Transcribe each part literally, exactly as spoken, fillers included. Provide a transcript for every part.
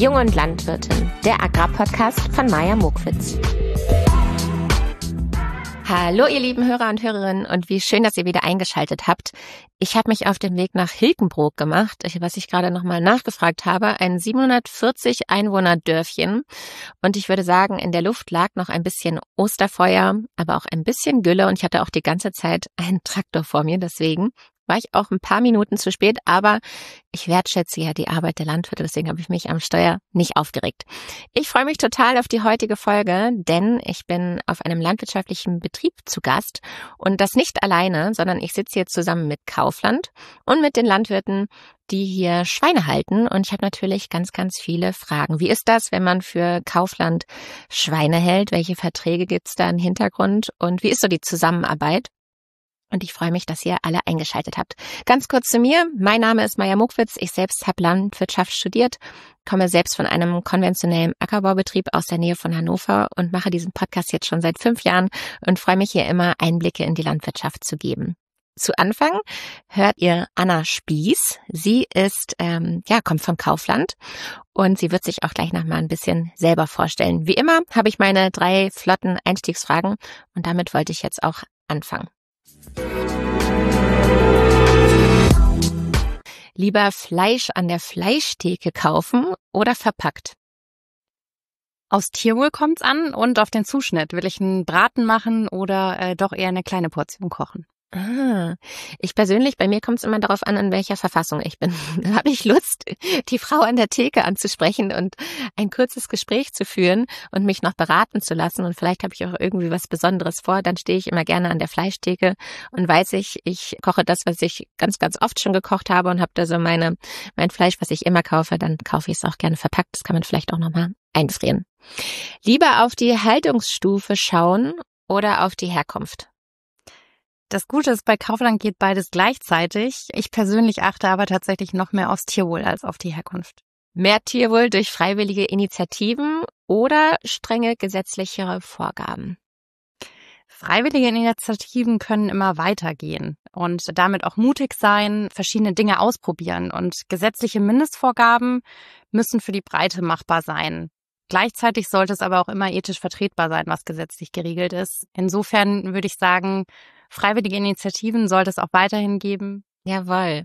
Jung und Landwirtin, der Agrarpodcast von Maja Mokwitz. Hallo ihr lieben Hörer und Hörerinnen und wie schön, dass ihr wieder eingeschaltet habt. Ich habe mich auf den Weg nach Hilkenbrook gemacht, was ich gerade nochmal nachgefragt habe, ein siebenhundertvierzig Einwohner Dörfchen. Und ich würde sagen, in der Luft lag noch ein bisschen Osterfeuer, aber auch ein bisschen Gülle und ich hatte auch die ganze Zeit einen Traktor vor mir, deswegen war ich auch ein paar Minuten zu spät, aber ich wertschätze ja die Arbeit der Landwirte, deswegen habe ich mich am Steuer nicht aufgeregt. Ich freue mich total auf die heutige Folge, denn ich bin auf einem landwirtschaftlichen Betrieb zu Gast und das nicht alleine, sondern ich sitze hier zusammen mit Kaufland und mit den Landwirten, die hier Schweine halten und ich habe natürlich ganz, ganz viele Fragen. Wie ist das, wenn man für Kaufland Schweine hält? Welche Verträge gibt es da im Hintergrund und wie ist so die Zusammenarbeit? Und ich freue mich, dass ihr alle eingeschaltet habt. Ganz kurz zu mir. Mein Name ist Maja Mokwitz. Ich selbst habe Landwirtschaft studiert, komme selbst von einem konventionellen Ackerbaubetrieb aus der Nähe von Hannover und mache diesen Podcast jetzt schon seit fünf Jahren und freue mich hier immer, Einblicke in die Landwirtschaft zu geben. Zu Anfang hört ihr Anna Spieß. Sie ist, ähm, ja, kommt vom Kaufland und sie wird sich auch gleich noch mal ein bisschen selber vorstellen. Wie immer habe ich meine drei flotten Einstiegsfragen und damit wollte ich jetzt auch anfangen. Lieber Fleisch an der Fleischtheke kaufen oder verpackt? Aus Tierwohl kommt's an und auf den Zuschnitt. Will ich einen Braten machen oder äh, doch eher eine kleine Portion kochen? Ah, ich persönlich, bei mir kommt es immer darauf an, in welcher Verfassung ich bin. Da habe ich Lust, die Frau an der Theke anzusprechen und ein kurzes Gespräch zu führen und mich noch beraten zu lassen. Und vielleicht habe ich auch irgendwie was Besonderes vor. Dann stehe ich immer gerne an der Fleischtheke und weiß ich, ich koche das, was ich ganz, ganz oft schon gekocht habe und habe da so meine mein Fleisch, was ich immer kaufe. Dann kaufe ich es auch gerne verpackt. Das kann man vielleicht auch nochmal einfrieren. Lieber auf die Haltungsstufe schauen oder auf die Herkunft? Das Gute ist, bei Kaufland geht beides gleichzeitig. Ich persönlich achte aber tatsächlich noch mehr aufs Tierwohl als auf die Herkunft. Mehr Tierwohl durch freiwillige Initiativen oder strenge gesetzliche Vorgaben? Freiwillige Initiativen können immer weitergehen und damit auch mutig sein, verschiedene Dinge ausprobieren. Und gesetzliche Mindestvorgaben müssen für die Breite machbar sein. Gleichzeitig sollte es aber auch immer ethisch vertretbar sein, was gesetzlich geregelt ist. Insofern würde ich sagen, freiwillige Initiativen sollte es auch weiterhin geben. Jawohl.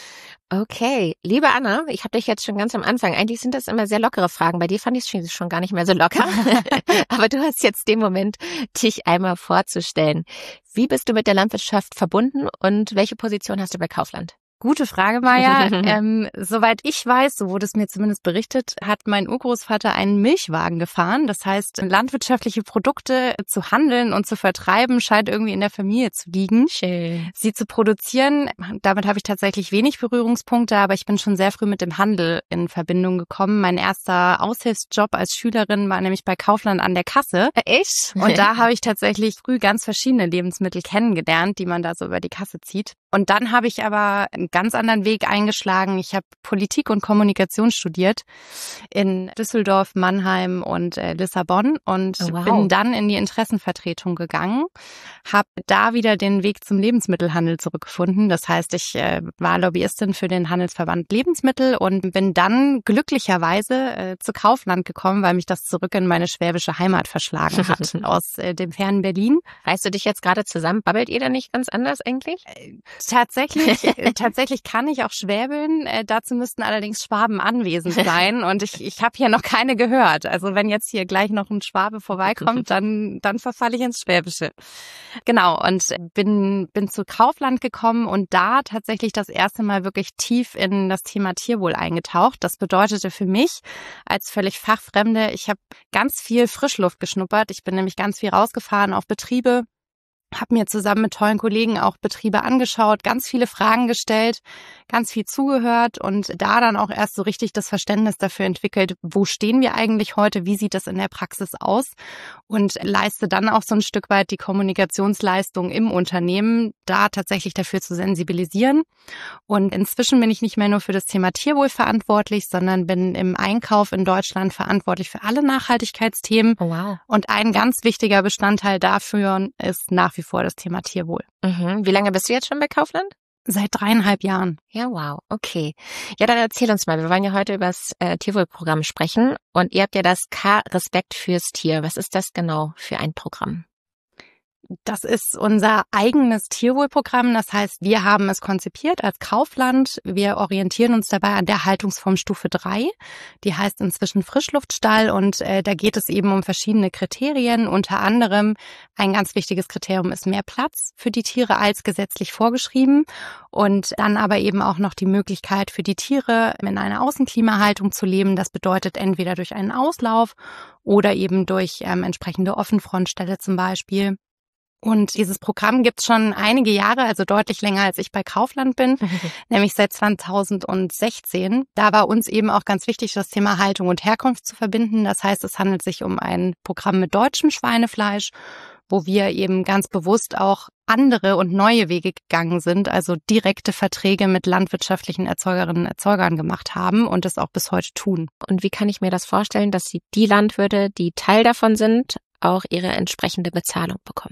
Okay, liebe Anna, ich habe dich jetzt schon ganz am Anfang. Eigentlich sind das immer sehr lockere Fragen. Bei dir fand ich es schon gar nicht mehr so locker. Aber du hast jetzt den Moment, dich einmal vorzustellen. Wie bist du mit der Landwirtschaft verbunden und welche Position hast du bei Kaufland? Gute Frage, Maja. ähm, soweit ich weiß, so wurde es mir zumindest berichtet, hat mein Urgroßvater einen Milchwagen gefahren. Das heißt, landwirtschaftliche Produkte zu handeln und zu vertreiben scheint irgendwie in der Familie zu liegen. Schön. Sie zu produzieren, damit habe ich tatsächlich wenig Berührungspunkte, aber ich bin schon sehr früh mit dem Handel in Verbindung gekommen. Mein erster Aushilfsjob als Schülerin war nämlich bei Kaufland an der Kasse. Echt? Und da habe ich tatsächlich früh ganz verschiedene Lebensmittel kennengelernt, die man da so über die Kasse zieht. Und dann habe ich aber einen ganz anderen Weg eingeschlagen. Ich habe Politik und Kommunikation studiert in Düsseldorf, Mannheim und äh, Lissabon und oh, wow. bin dann in die Interessenvertretung gegangen, habe da wieder den Weg zum Lebensmittelhandel zurückgefunden. Das heißt, ich äh, war Lobbyistin für den Handelsverband Lebensmittel und bin dann glücklicherweise äh, zu Kaufland gekommen, weil mich das zurück in meine schwäbische Heimat verschlagen hat, aus äh, dem fernen Berlin. Reißt du dich jetzt gerade zusammen? Babbelt ihr da nicht ganz anders eigentlich? Äh, Tatsächlich, tatsächlich kann ich auch schwäbeln. Äh, dazu müssten allerdings Schwaben anwesend sein und ich, ich habe hier noch keine gehört. Also wenn jetzt hier gleich noch ein Schwabe vorbeikommt, dann, dann verfalle ich ins Schwäbische. Genau, und bin, bin zu Kaufland gekommen und da tatsächlich das erste Mal wirklich tief in das Thema Tierwohl eingetaucht. Das bedeutete für mich als völlig Fachfremde, ich habe ganz viel Frischluft geschnuppert. Ich bin nämlich ganz viel rausgefahren auf Betriebe, habe mir zusammen mit tollen Kollegen auch Betriebe angeschaut, ganz viele Fragen gestellt, ganz viel zugehört und da dann auch erst so richtig das Verständnis dafür entwickelt, wo stehen wir eigentlich heute, wie sieht das in der Praxis aus und leiste dann auch so ein Stück weit die Kommunikationsleistung im Unternehmen, da tatsächlich dafür zu sensibilisieren. Und inzwischen bin ich nicht mehr nur für das Thema Tierwohl verantwortlich, sondern bin im Einkauf in Deutschland verantwortlich für alle Nachhaltigkeitsthemen. Oh, wow. Und ein ganz wichtiger Bestandteil dafür ist nach wie vor das Thema Tierwohl. Mhm. Wie lange bist du jetzt schon bei Kaufland? Seit dreieinhalb Jahren. Ja, wow, okay. Ja, dann erzähl uns mal, wir wollen ja heute über das äh, Tierwohlprogramm sprechen und ihr habt ja das K-Respekt fürs Tier. Was ist das genau für ein Programm? Das ist unser eigenes Tierwohlprogramm. Das heißt, wir haben es konzipiert als Kaufland. Wir orientieren uns dabei an der Haltungsform Stufe drei. Die heißt inzwischen Frischluftstall und äh, da geht es eben um verschiedene Kriterien. Unter anderem ein ganz wichtiges Kriterium ist mehr Platz für die Tiere als gesetzlich vorgeschrieben und dann aber eben auch noch die Möglichkeit für die Tiere in einer Außenklimahaltung zu leben. Das bedeutet entweder durch einen Auslauf oder eben durch ähm, entsprechende Offenfrontställe zum Beispiel. Und dieses Programm gibt's schon einige Jahre, also deutlich länger, als ich bei Kaufland bin, nämlich seit zweitausendsechzehn. Da war uns eben auch ganz wichtig, das Thema Haltung und Herkunft zu verbinden. Das heißt, es handelt sich um ein Programm mit deutschem Schweinefleisch, wo wir eben ganz bewusst auch andere und neue Wege gegangen sind, also direkte Verträge mit landwirtschaftlichen Erzeugerinnen und Erzeugern gemacht haben und das auch bis heute tun. Und wie kann ich mir das vorstellen, dass sie die Landwirte, die Teil davon sind, auch ihre entsprechende Bezahlung bekommen?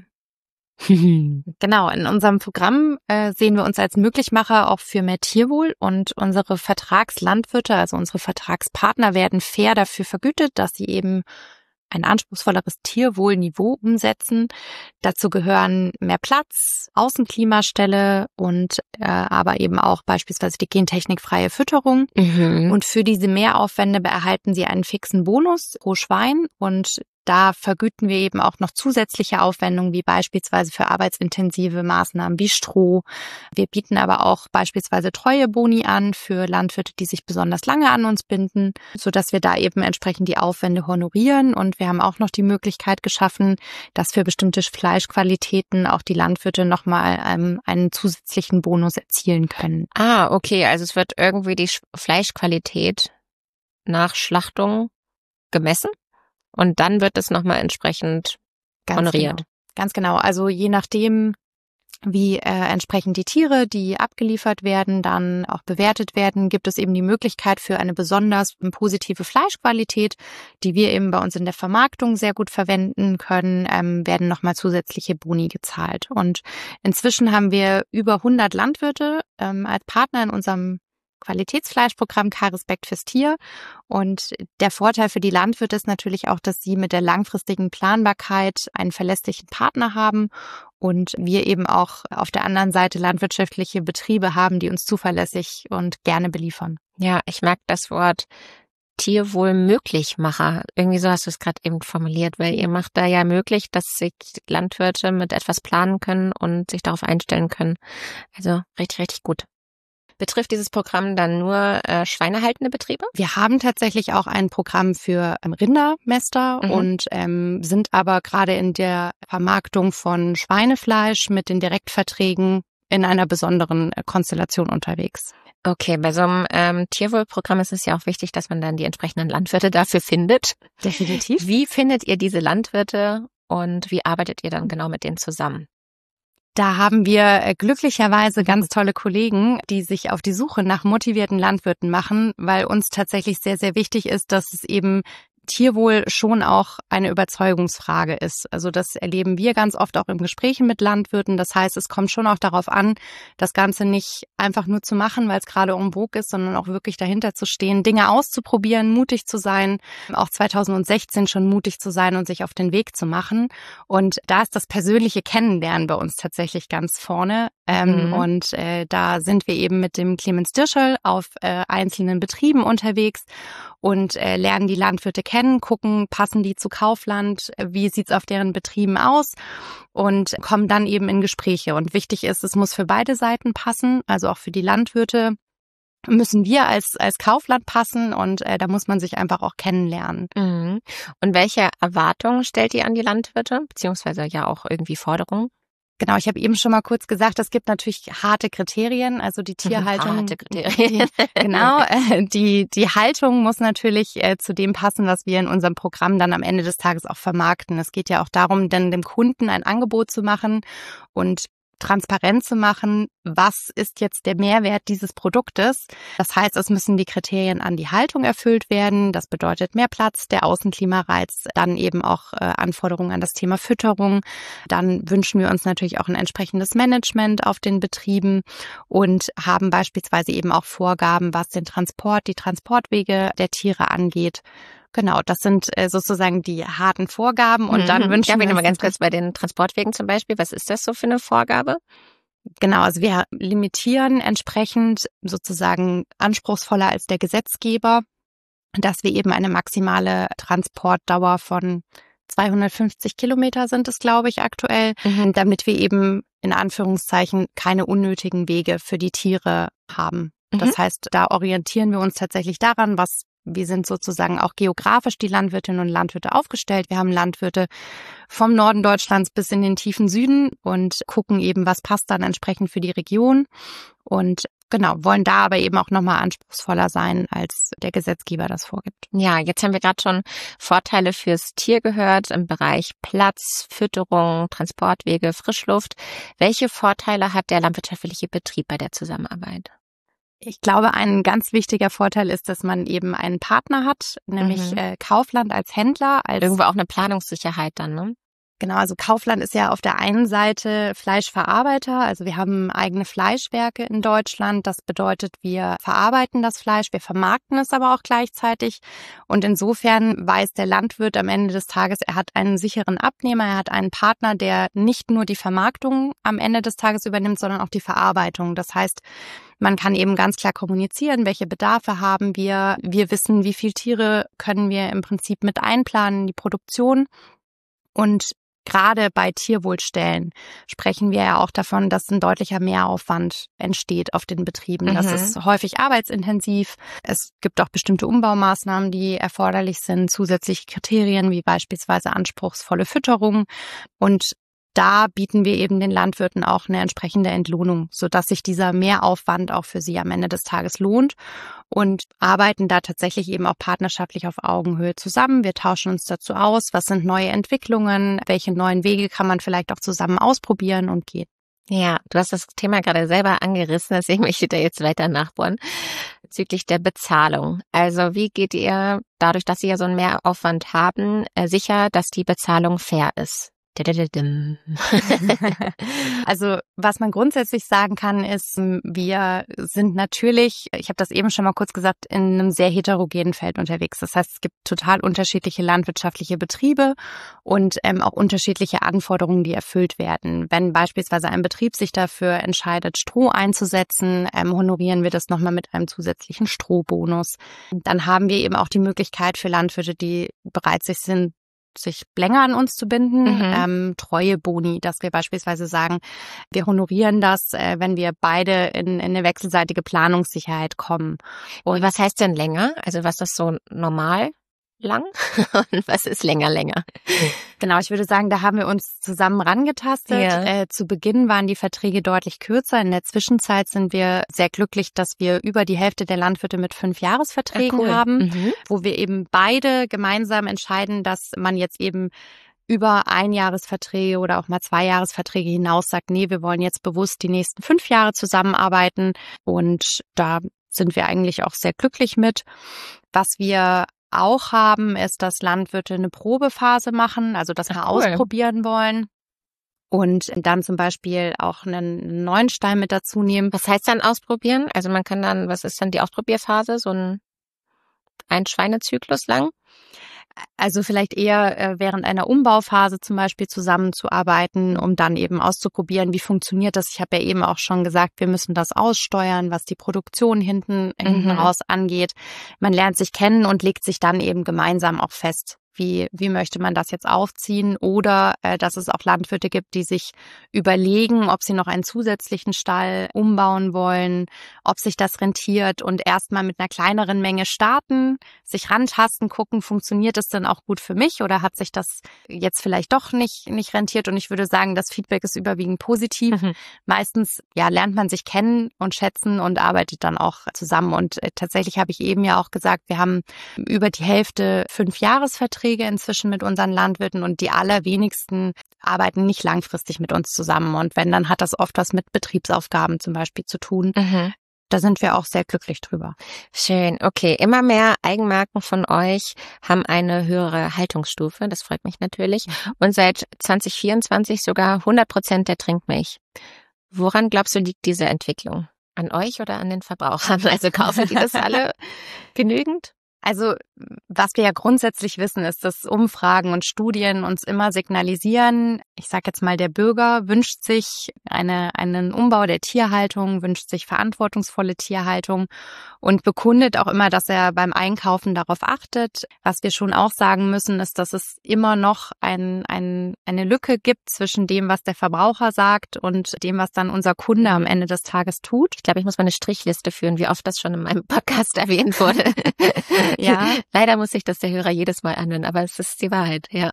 Genau, in unserem Programm äh, sehen wir uns als Möglichmacher auch für mehr Tierwohl und unsere Vertragslandwirte, also unsere Vertragspartner, werden fair dafür vergütet, dass sie eben ein anspruchsvolleres Tierwohlniveau umsetzen. Dazu gehören mehr Platz, Außenklimastelle und äh, aber eben auch beispielsweise die gentechnikfreie Fütterung. Mhm. Und für diese Mehraufwände erhalten sie einen fixen Bonus pro Schwein und da vergüten wir eben auch noch zusätzliche Aufwendungen, wie beispielsweise für arbeitsintensive Maßnahmen wie Stroh. Wir bieten aber auch beispielsweise Treueboni an für Landwirte, die sich besonders lange an uns binden, sodass wir da eben entsprechend die Aufwände honorieren. Und wir haben auch noch die Möglichkeit geschaffen, dass für bestimmte Fleischqualitäten auch die Landwirte nochmal ähm, einen zusätzlichen Bonus erzielen können. Ah, okay, also es wird irgendwie die Fleischqualität nach Schlachtung gemessen? Und dann wird es nochmal entsprechend Ganz honoriert. Genau. Ganz genau. Also je nachdem, wie äh, entsprechend die Tiere, die abgeliefert werden, dann auch bewertet werden, gibt es eben die Möglichkeit für eine besonders positive Fleischqualität, die wir eben bei uns in der Vermarktung sehr gut verwenden können, ähm, werden nochmal zusätzliche Boni gezahlt. Und inzwischen haben wir über hundert Landwirte ähm, als Partner in unserem Qualitätsfleischprogramm K-Respekt fürs Tier. Und der Vorteil für die Landwirte ist natürlich auch, dass sie mit der langfristigen Planbarkeit einen verlässlichen Partner haben und wir eben auch auf der anderen Seite landwirtschaftliche Betriebe haben, die uns zuverlässig und gerne beliefern. Ja, ich mag das Wort Tierwohlmöglichmacher. Irgendwie so hast du es gerade eben formuliert, weil ihr macht da ja möglich, dass sich Landwirte mit etwas planen können und sich darauf einstellen können. Also richtig, richtig gut. Betrifft dieses Programm dann nur äh, schweinehaltende Betriebe? Wir haben tatsächlich auch ein Programm für ähm, Rindermäster mhm. und ähm, sind aber gerade in der Vermarktung von Schweinefleisch mit den Direktverträgen in einer besonderen äh, Konstellation unterwegs. Okay, bei so einem ähm, Tierwohlprogramm ist es ja auch wichtig, dass man dann die entsprechenden Landwirte dafür findet. Definitiv. Wie findet ihr diese Landwirte und wie arbeitet ihr dann genau mit denen zusammen? Da haben wir glücklicherweise ganz tolle Kollegen, die sich auf die Suche nach motivierten Landwirten machen, weil uns tatsächlich sehr, sehr wichtig ist, dass es eben Tierwohl schon auch eine Überzeugungsfrage ist. Also das erleben wir ganz oft auch im Gesprächen mit Landwirten. Das heißt, es kommt schon auch darauf an, das Ganze nicht einfach nur zu machen, weil es gerade en vogue ist, sondern auch wirklich dahinter zu stehen, Dinge auszuprobieren, mutig zu sein, auch zweitausendsechzehn schon mutig zu sein und sich auf den Weg zu machen. Und da ist das persönliche Kennenlernen bei uns tatsächlich ganz vorne. Ähm, mhm. Und äh, da sind wir eben mit dem Clemens Dirschel auf äh, einzelnen Betrieben unterwegs und äh, lernen die Landwirte kennen, gucken, passen die zu Kaufland, wie sieht's auf deren Betrieben aus und kommen dann eben in Gespräche. Und wichtig ist, es muss für beide Seiten passen, also auch für die Landwirte müssen wir als als Kaufland passen und äh, da muss man sich einfach auch kennenlernen. Mhm. Und welche Erwartungen stellt ihr an die Landwirte, beziehungsweise ja auch irgendwie Forderungen? Genau, ich habe eben schon mal kurz gesagt, es gibt natürlich harte Kriterien, also die Tierhaltung. Harte Kriterien. Die, genau, äh, die die Haltung muss natürlich äh, zu dem passen, was wir in unserem Programm dann am Ende des Tages auch vermarkten. Es geht ja auch darum, dann dem Kunden ein Angebot zu machen und transparent zu machen, was ist jetzt der Mehrwert dieses Produktes. Das heißt, es müssen die Kriterien an die Haltung erfüllt werden. Das bedeutet mehr Platz, der Außenklimareiz, dann eben auch äh, Anforderungen an das Thema Fütterung. Dann wünschen wir uns natürlich auch ein entsprechendes Management auf den Betrieben und haben beispielsweise eben auch Vorgaben, was den Transport, die Transportwege der Tiere angeht. Genau, das sind äh, sozusagen die harten Vorgaben und mhm. dann wünschen ja, wir uns... mal ganz kurz bei den Transportwegen zum Beispiel. Was ist das so für eine Vorgabe? Genau, also wir limitieren entsprechend sozusagen anspruchsvoller als der Gesetzgeber, dass wir eben eine maximale Transportdauer von zweihundertfünfzig Kilometer sind es, glaube ich, aktuell, mhm. damit wir eben in Anführungszeichen keine unnötigen Wege für die Tiere haben. Mhm. Das heißt, da orientieren wir uns tatsächlich daran, was wir sind sozusagen auch geografisch die Landwirtinnen und Landwirte aufgestellt. Wir haben Landwirte vom Norden Deutschlands bis in den tiefen Süden und gucken eben, was passt dann entsprechend für die Region. Und genau, wollen da aber eben auch nochmal anspruchsvoller sein, als der Gesetzgeber das vorgibt. Ja, jetzt haben wir gerade schon Vorteile fürs Tier gehört im Bereich Platz, Fütterung, Transportwege, Frischluft. Welche Vorteile hat der landwirtschaftliche Betrieb bei der Zusammenarbeit? Ich glaube, ein ganz wichtiger Vorteil ist, dass man eben einen Partner hat, nämlich mhm. äh, Kaufland als Händler. Als Irgendwo auch eine Planungssicherheit dann, ne? Genau, also Kaufland ist ja auf der einen Seite Fleischverarbeiter, also wir haben eigene Fleischwerke in Deutschland. Das bedeutet, wir verarbeiten das Fleisch, wir vermarkten es aber auch gleichzeitig. Und insofern weiß der Landwirt am Ende des Tages, er hat einen sicheren Abnehmer, er hat einen Partner, der nicht nur die Vermarktung am Ende des Tages übernimmt, sondern auch die Verarbeitung. Das heißt, man kann eben ganz klar kommunizieren, welche Bedarfe haben wir. Wir wissen, wie viele Tiere können wir im Prinzip mit einplanen in die Produktion. Und gerade bei Tierwohlstellen sprechen wir ja auch davon, dass ein deutlicher Mehraufwand entsteht auf den Betrieben. Mhm. Das ist häufig arbeitsintensiv. Es gibt auch bestimmte Umbaumaßnahmen, die erforderlich sind, zusätzliche Kriterien wie beispielsweise anspruchsvolle Fütterung. Und da bieten wir eben den Landwirten auch eine entsprechende Entlohnung, sodass sich dieser Mehraufwand auch für sie am Ende des Tages lohnt und arbeiten da tatsächlich eben auch partnerschaftlich auf Augenhöhe zusammen. Wir tauschen uns dazu aus, was sind neue Entwicklungen, welche neuen Wege kann man vielleicht auch zusammen ausprobieren und gehen. Ja, du hast das Thema gerade selber angerissen, deswegen möchte ich da jetzt weiter nachbohren bezüglich der Bezahlung. Also wie geht ihr, dadurch, dass Sie ja so einen Mehraufwand haben, sicher, dass die Bezahlung fair ist? Also was man grundsätzlich sagen kann, ist, wir sind natürlich, ich habe das eben schon mal kurz gesagt, in einem sehr heterogenen Feld unterwegs. Das heißt, es gibt total unterschiedliche landwirtschaftliche Betriebe und ähm, auch unterschiedliche Anforderungen, die erfüllt werden. Wenn beispielsweise ein Betrieb sich dafür entscheidet, Stroh einzusetzen, ähm, honorieren wir das nochmal mit einem zusätzlichen Strohbonus. Dann haben wir eben auch die Möglichkeit für Landwirte, die bereit sind, sich länger an uns zu binden, mhm. ähm, Treueboni, dass wir beispielsweise sagen, wir honorieren das, äh, wenn wir beide in, in eine wechselseitige Planungssicherheit kommen. Und was heißt denn länger? Also was ist so normal lang und was ist länger länger? Genau, ich würde sagen, da haben wir uns zusammen rangetastet. Ja. Äh, zu Beginn waren die Verträge deutlich kürzer. In der Zwischenzeit sind wir sehr glücklich, dass wir über die Hälfte der Landwirte mit Fünfjahresverträgen cool. haben, mhm. wo wir eben beide gemeinsam entscheiden, dass man jetzt eben über Einjahresverträge oder auch mal Zweijahresverträge hinaus sagt, nee, wir wollen jetzt bewusst die nächsten fünf Jahre zusammenarbeiten. Und da sind wir eigentlich auch sehr glücklich mit. Was wir auch haben, ist, dass Landwirte eine Probephase machen, also das mal cool. ausprobieren wollen und dann zum Beispiel auch einen neuen Stall mit dazu nehmen. Was heißt dann ausprobieren? Also man kann dann, was ist dann die Ausprobierphase? So ein, ein Schweinezyklus lang? Also vielleicht eher äh, während einer Umbauphase zum Beispiel zusammenzuarbeiten, um dann eben auszuprobieren, wie funktioniert das. Ich habe ja eben auch schon gesagt, wir müssen das aussteuern, was die Produktion hinten, mhm. hinten raus angeht. Man lernt sich kennen und legt sich dann eben gemeinsam auch fest. Wie, wie möchte man das jetzt aufziehen? Oder äh, dass es auch Landwirte gibt, die sich überlegen, ob sie noch einen zusätzlichen Stall umbauen wollen, ob sich das rentiert und erstmal mit einer kleineren Menge starten, sich rantasten, gucken, funktioniert es denn auch gut für mich oder hat sich das jetzt vielleicht doch nicht, nicht rentiert? Und ich würde sagen, das Feedback ist überwiegend positiv. Mhm. Meistens ja, lernt man sich kennen und schätzen und arbeitet dann auch zusammen. Und äh, tatsächlich habe ich eben ja auch gesagt, wir haben über die Hälfte Fünfjahresverträge inzwischen mit unseren Landwirten und die allerwenigsten arbeiten nicht langfristig mit uns zusammen. Und wenn, dann hat das oft was mit Betriebsaufgaben zum Beispiel zu tun. Mhm. Da sind wir auch sehr glücklich drüber. Schön, okay. Immer mehr Eigenmarken von euch haben eine höhere Haltungsstufe. Das freut mich natürlich. Und seit zwanzig vierundzwanzig sogar hundert Prozent der Trinkmilch. Woran glaubst du, liegt diese Entwicklung? An euch oder an den Verbrauchern? Also kaufen die das alle genügend? Also was wir ja grundsätzlich wissen, ist, dass Umfragen und Studien uns immer signalisieren, ich sage jetzt mal, der Bürger wünscht sich eine, einen Umbau der Tierhaltung, wünscht sich verantwortungsvolle Tierhaltung und bekundet auch immer, dass er beim Einkaufen darauf achtet. Was wir schon auch sagen müssen, ist, dass es immer noch ein, ein, eine Lücke gibt zwischen dem, was der Verbraucher sagt und dem, was dann unser Kunde am Ende des Tages tut. Ich glaube, ich muss mal eine Strichliste führen, wie oft das schon in meinem Podcast erwähnt wurde. Ja. Leider muss sich das der Hörer jedes Mal anhören, aber es ist die Wahrheit, ja.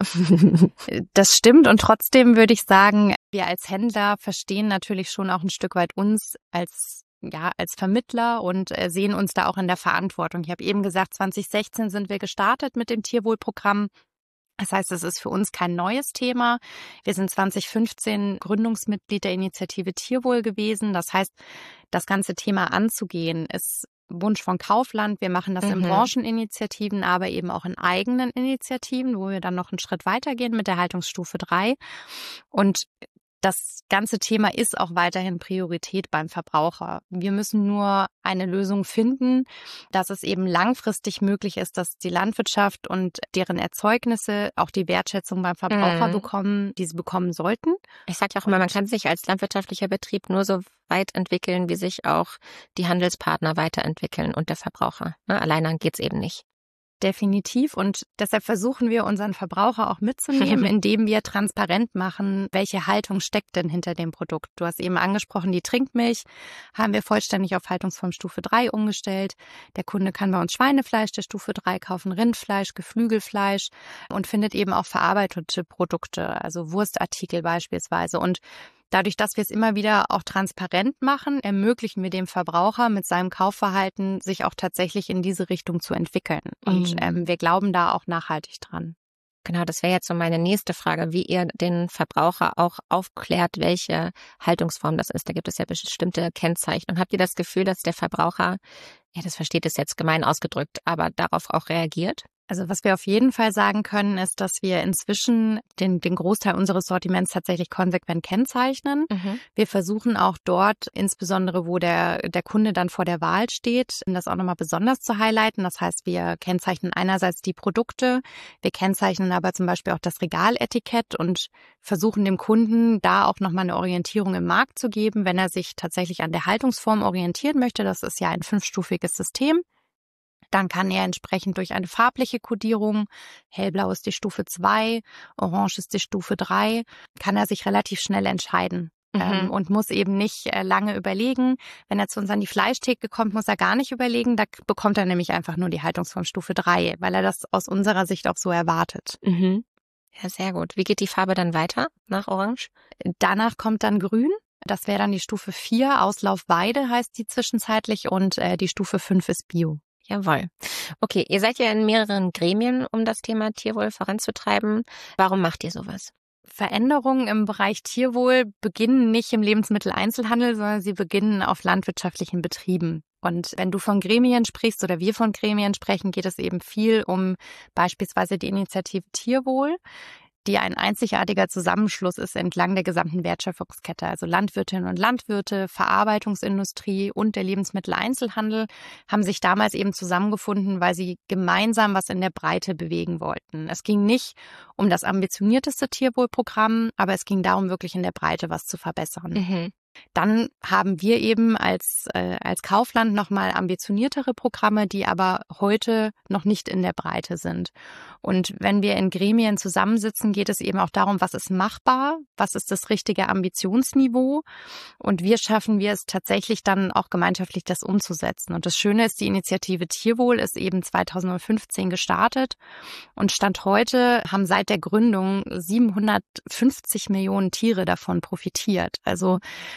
Das stimmt und trotzdem würde ich sagen, wir als Händler verstehen natürlich schon auch ein Stück weit uns als ja, als Vermittler und sehen uns da auch in der Verantwortung. Ich habe eben gesagt, zwanzig sechzehn sind wir gestartet mit dem Tierwohlprogramm. Das heißt, es ist für uns kein neues Thema. Wir sind zwanzig fünfzehn Gründungsmitglied der Initiative Tierwohl gewesen. Das heißt, das ganze Thema anzugehen ist Wunsch von Kaufland. Wir machen das mhm. in Brancheninitiativen, aber eben auch in eigenen Initiativen, wo wir dann noch einen Schritt weitergehen mit der Haltungsstufe drei. Und das ganze Thema ist auch weiterhin Priorität beim Verbraucher. Wir müssen nur eine Lösung finden, dass es eben langfristig möglich ist, dass die Landwirtschaft und deren Erzeugnisse auch die Wertschätzung beim Verbraucher mhm. bekommen, die sie bekommen sollten. Ich sage ja auch immer, man kann sich als landwirtschaftlicher Betrieb nur so weit entwickeln, wie sich auch die Handelspartner weiterentwickeln und der Verbraucher. Ne? Alleine geht's eben nicht. Definitiv. Und deshalb versuchen wir, unseren Verbraucher auch mitzunehmen, indem wir transparent machen, welche Haltung steckt denn hinter dem Produkt. Du hast eben angesprochen, die Trinkmilch haben wir vollständig auf Haltungsform Stufe drei umgestellt. Der Kunde kann bei uns Schweinefleisch der Stufe drei kaufen, Rindfleisch, Geflügelfleisch und findet eben auch verarbeitete Produkte, also Wurstartikel beispielsweise. Und dadurch, dass wir es immer wieder auch transparent machen, ermöglichen wir dem Verbraucher mit seinem Kaufverhalten, sich auch tatsächlich in diese Richtung zu entwickeln. Und mhm. ähm, wir glauben da auch nachhaltig dran. Genau, das wäre jetzt so meine nächste Frage, wie ihr den Verbraucher auch aufklärt, welche Haltungsform das ist. Da gibt es ja bestimmte Kennzeichen. Und habt ihr das Gefühl, dass der Verbraucher, ja, das versteht es jetzt gemein ausgedrückt, aber darauf auch reagiert? Also was wir auf jeden Fall sagen können, ist, dass wir inzwischen den, den Großteil unseres Sortiments tatsächlich konsequent kennzeichnen. Mhm. Wir versuchen auch dort, insbesondere wo der, der Kunde dann vor der Wahl steht, das auch nochmal besonders zu highlighten. Das heißt, wir kennzeichnen einerseits die Produkte, wir kennzeichnen aber zum Beispiel auch das Regaletikett und versuchen dem Kunden da auch nochmal eine Orientierung im Markt zu geben, wenn er sich tatsächlich an der Haltungsform orientieren möchte. Das ist ja ein fünfstufiges System. Dann kann er entsprechend durch eine farbliche Kodierung, hellblau ist die Stufe zwei, orange ist die Stufe drei, kann er sich relativ schnell entscheiden mhm. ähm, und muss eben nicht äh, lange überlegen. Wenn er zu uns an die Fleischtheke kommt, muss er gar nicht überlegen. Da bekommt er nämlich einfach nur die Haltungsform Stufe drei, weil er das aus unserer Sicht auch so erwartet. Mhm. Ja, sehr gut. Wie geht die Farbe dann weiter nach Orange? Danach kommt dann Grün. Das wäre dann die Stufe vier, Auslauf Weide heißt die zwischenzeitlich und äh, die Stufe fünf ist Bio. Jawohl. Okay, ihr seid ja in mehreren Gremien, um das Thema Tierwohl voranzutreiben. Warum macht ihr sowas? Veränderungen im Bereich Tierwohl beginnen nicht im Lebensmitteleinzelhandel, sondern sie beginnen auf landwirtschaftlichen Betrieben. Und wenn du von Gremien sprichst oder wir von Gremien sprechen, geht es eben viel um beispielsweise die Initiative Tierwohl, die ein einzigartiger Zusammenschluss ist entlang der gesamten Wertschöpfungskette. Also Landwirtinnen und Landwirte, Verarbeitungsindustrie und der Lebensmitteleinzelhandel haben sich damals eben zusammengefunden, weil sie gemeinsam was in der Breite bewegen wollten. Es ging nicht um das ambitionierteste Tierwohlprogramm, aber es ging darum, wirklich in der Breite was zu verbessern. Mhm. Dann haben wir eben als äh, als Kaufland nochmal ambitioniertere Programme, die aber heute noch nicht in der Breite sind. Und wenn wir in Gremien zusammensitzen, geht es eben auch darum, was ist machbar, was ist das richtige Ambitionsniveau und wie schaffen wir es tatsächlich dann auch gemeinschaftlich das umzusetzen. Und das Schöne ist, die Initiative Tierwohl ist eben zweitausendfünfzehn gestartet und Stand heute haben seit der Gründung siebenhundertfünfzig Millionen Tiere davon profitiert. Also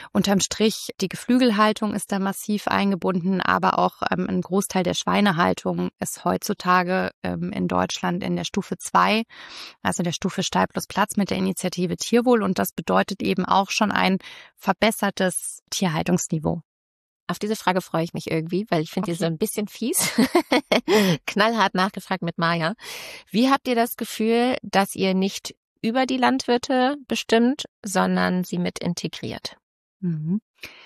unterm Strich, die Geflügelhaltung ist da massiv eingebunden, aber auch ähm, ein Großteil der Schweinehaltung ist heutzutage ähm, in Deutschland in der Stufe zwei, also der Stufe Stall plus Platz mit der Initiative Tierwohl. Und das bedeutet eben auch schon ein verbessertes Tierhaltungsniveau. Auf diese Frage freue ich mich irgendwie, weil ich finde Okay. die so ein bisschen fies. Knallhart nachgefragt mit Maja. Wie habt ihr das Gefühl, dass ihr nicht über die Landwirte bestimmt, sondern sie mit integriert? Mhm.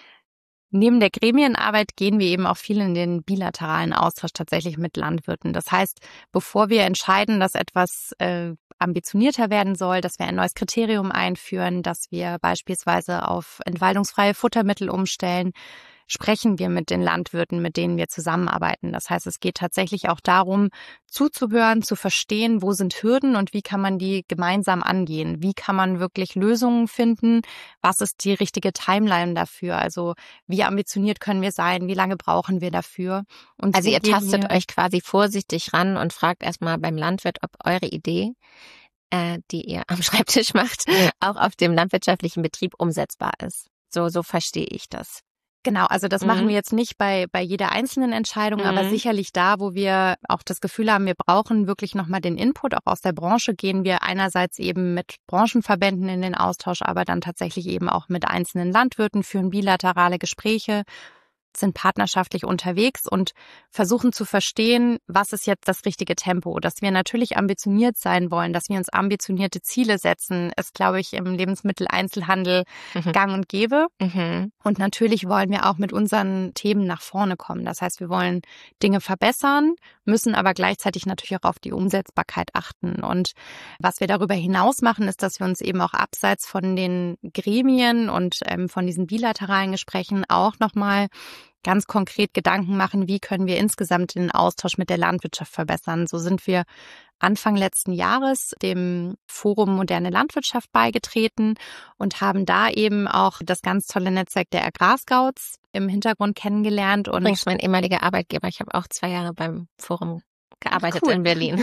Neben der Gremienarbeit gehen wir eben auch viel in den bilateralen Austausch tatsächlich mit Landwirten. Das heißt, bevor wir entscheiden, dass etwas äh, ambitionierter werden soll, dass wir ein neues Kriterium einführen, dass wir beispielsweise auf entwaldungsfreie Futtermittel umstellen, sprechen wir mit den Landwirten, mit denen wir zusammenarbeiten. Das heißt, es geht tatsächlich auch darum, zuzuhören, zu verstehen, wo sind Hürden und wie kann man die gemeinsam angehen? Wie kann man wirklich Lösungen finden? Was ist die richtige Timeline dafür? Also wie ambitioniert können wir sein? Wie lange brauchen wir dafür? Und Also so ihr gehen tastet wir- euch quasi vorsichtig ran und fragt erstmal beim Landwirt, ob eure Idee, äh, die ihr am Schreibtisch macht, auch auf dem landwirtschaftlichen Betrieb umsetzbar ist. So, so verstehe ich das. Genau, also das Mhm. machen wir jetzt nicht bei bei jeder einzelnen Entscheidung, Mhm. aber sicherlich da, wo wir auch das Gefühl haben, wir brauchen wirklich nochmal den Input, auch aus der Branche, gehen wir einerseits eben mit Branchenverbänden in den Austausch, aber dann tatsächlich eben auch mit einzelnen Landwirten, führen bilaterale Gespräche, sind partnerschaftlich unterwegs und versuchen zu verstehen, was ist jetzt das richtige Tempo. Dass wir natürlich ambitioniert sein wollen, dass wir uns ambitionierte Ziele setzen, ist, glaube ich, im Lebensmitteleinzelhandel Mhm. gang und gäbe. Mhm. Und natürlich wollen wir auch mit unseren Themen nach vorne kommen. Das heißt, wir wollen Dinge verbessern, müssen aber gleichzeitig natürlich auch auf die Umsetzbarkeit achten. Und was wir darüber hinaus machen, ist, dass wir uns eben auch abseits von den Gremien und ähm, von diesen bilateralen Gesprächen auch nochmal ganz konkret Gedanken machen, wie können wir insgesamt den Austausch mit der Landwirtschaft verbessern. So sind wir Anfang letzten Jahres dem Forum Moderne Landwirtschaft beigetreten und haben da eben auch das ganz tolle Netzwerk der Agrarscouts im Hintergrund kennengelernt. Und Übrigens mein ehemaliger Arbeitgeber. Ich habe auch zwei Jahre beim Forum gearbeitet cool. in Berlin.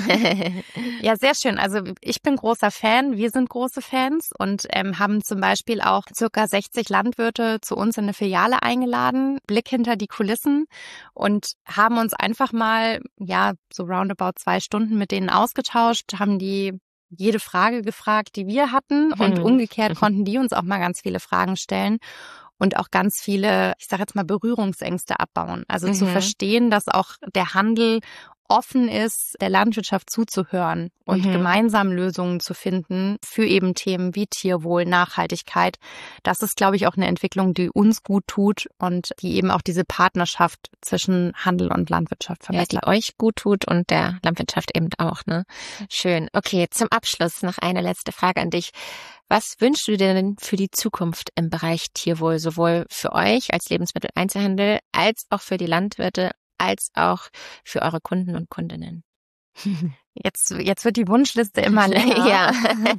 Ja, sehr schön. Also ich bin großer Fan, wir sind große Fans und ähm, haben zum Beispiel auch circa sechzig Landwirte zu uns in eine Filiale eingeladen, Blick hinter die Kulissen und haben uns einfach mal, ja, so roundabout zwei Stunden mit denen ausgetauscht, haben die jede Frage gefragt, die wir hatten und Mhm. umgekehrt konnten die uns auch mal ganz viele Fragen stellen. Und auch ganz viele, ich sage jetzt mal, Berührungsängste abbauen. Also zu Mhm. verstehen, dass auch der Handel offen ist, der Landwirtschaft zuzuhören und Mhm. gemeinsam Lösungen zu finden für eben Themen wie Tierwohl, Nachhaltigkeit. Das ist, glaube ich, auch eine Entwicklung, die uns gut tut und die eben auch diese Partnerschaft zwischen Handel und Landwirtschaft Ja, die verbessert. euch gut tut und der Landwirtschaft eben auch, ne? Schön. Okay, zum Abschluss noch eine letzte Frage an dich. Was wünschst du dir denn für die Zukunft im Bereich Tierwohl, sowohl für euch als Lebensmitteleinzelhandel, als auch für die Landwirte, als auch für eure Kunden und Kundinnen? Jetzt, jetzt wird die Wunschliste immer länger. Ja.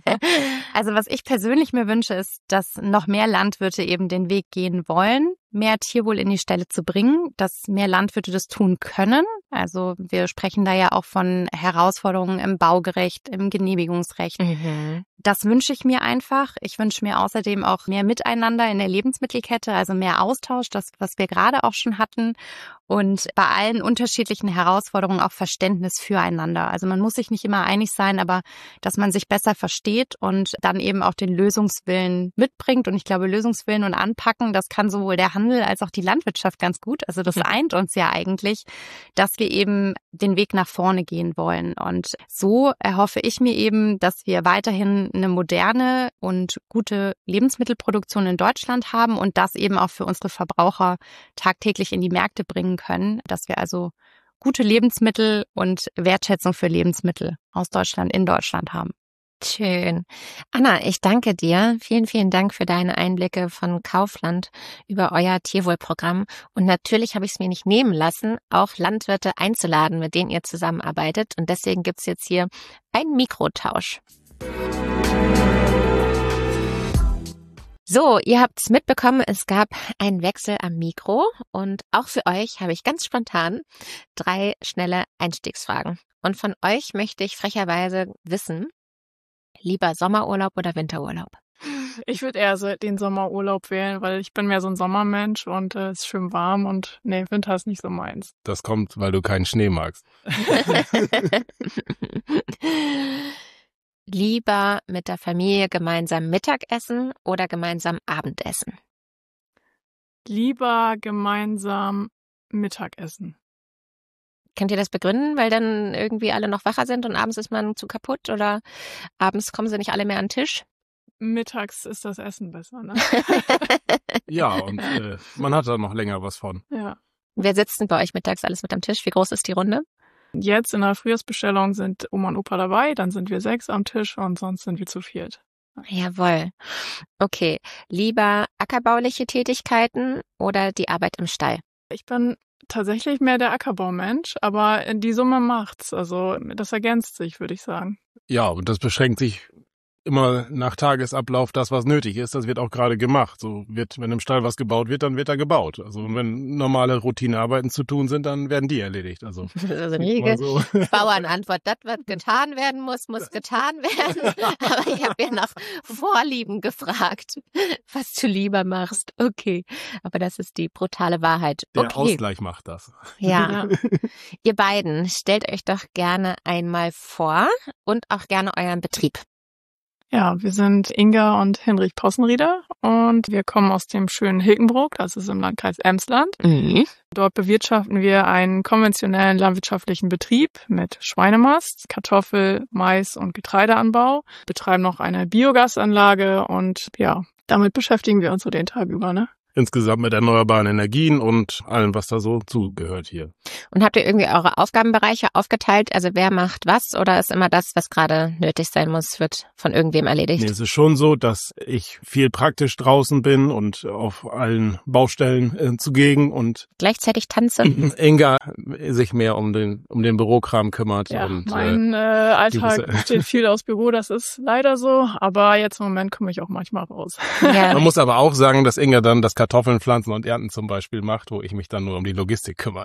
Also was ich persönlich mir wünsche, ist, dass noch mehr Landwirte eben den Weg gehen wollen, mehr Tierwohl in die Stelle zu bringen, dass mehr Landwirte das tun können. Also wir sprechen da ja auch von Herausforderungen im Baugerecht, im Genehmigungsrecht. Mhm. Das wünsche ich mir einfach. Ich wünsche mir außerdem auch mehr Miteinander in der Lebensmittelkette, also mehr Austausch, das, was wir gerade auch schon hatten. Und bei allen unterschiedlichen Herausforderungen auch Verständnis füreinander. Also man muss sich nicht immer einig sein, aber dass man sich besser versteht und dann eben auch den Lösungswillen mitbringt. Und ich glaube, Lösungswillen und Anpacken, das kann sowohl der Handel als auch die Landwirtschaft ganz gut. Also das eint uns ja eigentlich, dass wir eben den Weg nach vorne gehen wollen. Und so erhoffe ich mir eben, dass wir weiterhin eine moderne und gute Lebensmittelproduktion in Deutschland haben und das eben auch für unsere Verbraucher tagtäglich in die Märkte bringen können, dass wir also gute Lebensmittel und Wertschätzung für Lebensmittel aus Deutschland in Deutschland haben. Schön. Anna, ich danke dir. Vielen, vielen Dank für deine Einblicke von Kaufland über euer Tierwohlprogramm. Und natürlich habe ich es mir nicht nehmen lassen, auch Landwirte einzuladen, mit denen ihr zusammenarbeitet. Und deswegen gibt's jetzt hier einen Mikrotausch. So, ihr habt es mitbekommen, es gab einen Wechsel am Mikro und auch für euch habe ich ganz spontan drei schnelle Einstiegsfragen. Und von euch möchte ich frecherweise wissen, lieber Sommerurlaub oder Winterurlaub? Ich würde eher so den Sommerurlaub wählen, weil ich bin mehr so ein Sommermensch und äh, es ist schön warm und nee, Winter ist nicht so meins. Das kommt, weil du keinen Schnee magst. Lieber mit der Familie gemeinsam Mittagessen oder gemeinsam Abendessen? Lieber gemeinsam Mittagessen. Könnt ihr das begründen, weil dann irgendwie alle noch wacher sind und abends ist man zu kaputt oder abends kommen sie nicht alle mehr an den Tisch? Mittags ist das Essen besser, ne? Ja, und äh, man hat da noch länger was von. Ja. Wer sitzt denn bei euch mittags alles mit am Tisch? Wie groß ist die Runde? Jetzt in der Frühjahrsbestellung sind Oma und Opa dabei, dann sind wir sechs am Tisch und sonst sind wir zu viert. Jawohl. Okay. Lieber ackerbauliche Tätigkeiten oder die Arbeit im Stall? Ich bin tatsächlich mehr der Ackerbaumensch, aber die Summe macht's. Also das ergänzt sich, würde ich sagen. Ja, und das beschränkt sich immer nach Tagesablauf, das, was nötig ist, das wird auch gerade gemacht. So wird, wenn im Stall was gebaut wird, dann wird da gebaut. Also wenn normale Routinearbeiten zu tun sind, dann werden die erledigt. Also Das ist also eine richtige so. Bauernantwort. Das, was getan werden muss, muss getan werden. Aber ich habe ja nach Vorlieben gefragt, was du lieber machst. Okay, aber das ist die brutale Wahrheit. Der Okay. Ausgleich macht das. Ja. Ihr beiden, stellt euch doch gerne einmal vor und auch gerne euren Betrieb. Ja, wir sind Inga und Hinrich Possenrieder und wir kommen aus dem schönen Hilkenbrook, das ist im Landkreis Emsland. Mhm. Dort bewirtschaften wir einen konventionellen landwirtschaftlichen Betrieb mit Schweinemast, Kartoffel, Mais und Getreideanbau, betreiben noch eine Biogasanlage und ja, damit beschäftigen wir uns so den Tag über, ne? Insgesamt mit erneuerbaren Energien und allem, was da so zugehört hier. Und habt ihr irgendwie eure Aufgabenbereiche aufgeteilt? Also wer macht was oder ist immer das, was gerade nötig sein muss, wird von irgendwem erledigt? Nee, es ist schon so, dass ich viel praktisch draußen bin und auf allen Baustellen äh, zugegen und Gleichzeitig tanze? Inga sich mehr um den um den Bürokram kümmert. Ja, und, mein äh, Alltag gewisse- besteht viel aus Büro, das ist leider so, aber jetzt im Moment komme ich auch manchmal raus. Ja. Man muss aber auch sagen, dass Inga dann das Kartoffeln pflanzen und ernten zum Beispiel macht, wo ich mich dann nur um die Logistik kümmere.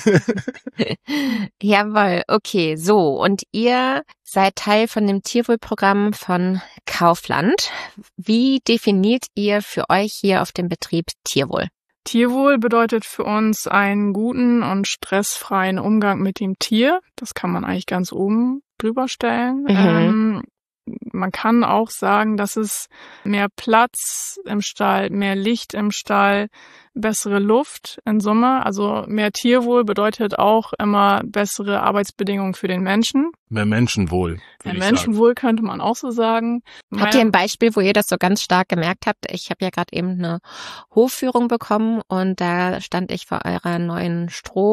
Jawohl, okay, so. Und ihr seid Teil von dem Tierwohlprogramm von Kaufland. Wie definiert ihr für euch hier auf dem Betrieb Tierwohl? Tierwohl bedeutet für uns einen guten und stressfreien Umgang mit dem Tier. Das kann man eigentlich ganz oben drüber stellen. Mhm. Ähm, man kann auch sagen, dass es mehr Platz im Stall, mehr Licht im Stall, bessere Luft in Summe. Also mehr Tierwohl bedeutet auch immer bessere Arbeitsbedingungen für den Menschen. Mehr Menschenwohl. Mehr würde ich sagen. Menschenwohl könnte man auch so sagen. Habt ihr ein Beispiel, wo ihr das so ganz stark gemerkt habt? Ich habe ja gerade eben eine Hofführung bekommen und da stand ich vor eurer neuen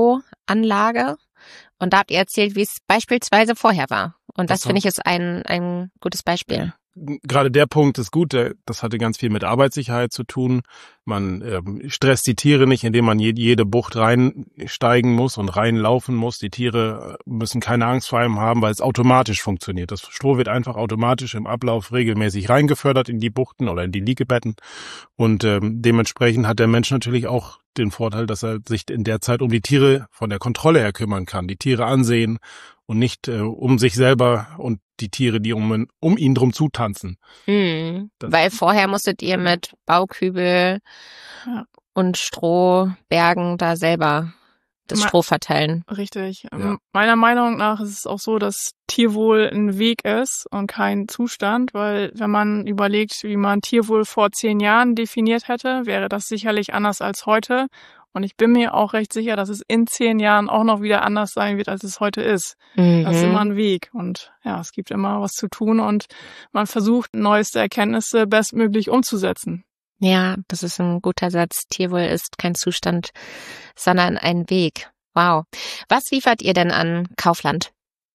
Strohanlage und da habt ihr erzählt, wie es beispielsweise vorher war. Und das, Das finde ich ist ein, ein gutes Beispiel. Gerade der Punkt ist gut, der, das hatte ganz viel mit Arbeitssicherheit zu tun. Man ähm, stresst die Tiere nicht, indem man je, jede Bucht reinsteigen muss und reinlaufen muss. Die Tiere müssen keine Angst vor einem haben, weil es automatisch funktioniert. Das Stroh wird einfach automatisch im Ablauf regelmäßig reingefördert in die Buchten oder in die Liegebetten. Und ähm, dementsprechend hat der Mensch natürlich auch den Vorteil, dass er sich in der Zeit um die Tiere von der Kontrolle her kümmern kann, die Tiere ansehen und nicht äh, um sich selber und die Tiere, die um, um ihn drum zutanzen. Mhm. Das- Weil vorher musstet ihr mit Baukübel Ja. und Strohbergen da selber das Ma- Stroh verteilen. Richtig. Ja. Meiner Meinung nach ist es auch so, dass Tierwohl ein Weg ist und kein Zustand, weil wenn man überlegt, wie man Tierwohl vor zehn Jahren definiert hätte, wäre das sicherlich anders als heute. Und ich bin mir auch recht sicher, dass es in zehn Jahren auch noch wieder anders sein wird, als es heute ist. Das ist immer Mhm. ein Weg und ja, es gibt immer was zu tun und man versucht, neueste Erkenntnisse bestmöglich umzusetzen. Ja, das ist ein guter Satz. Tierwohl ist kein Zustand, sondern ein Weg. Wow. Was liefert ihr denn an Kaufland?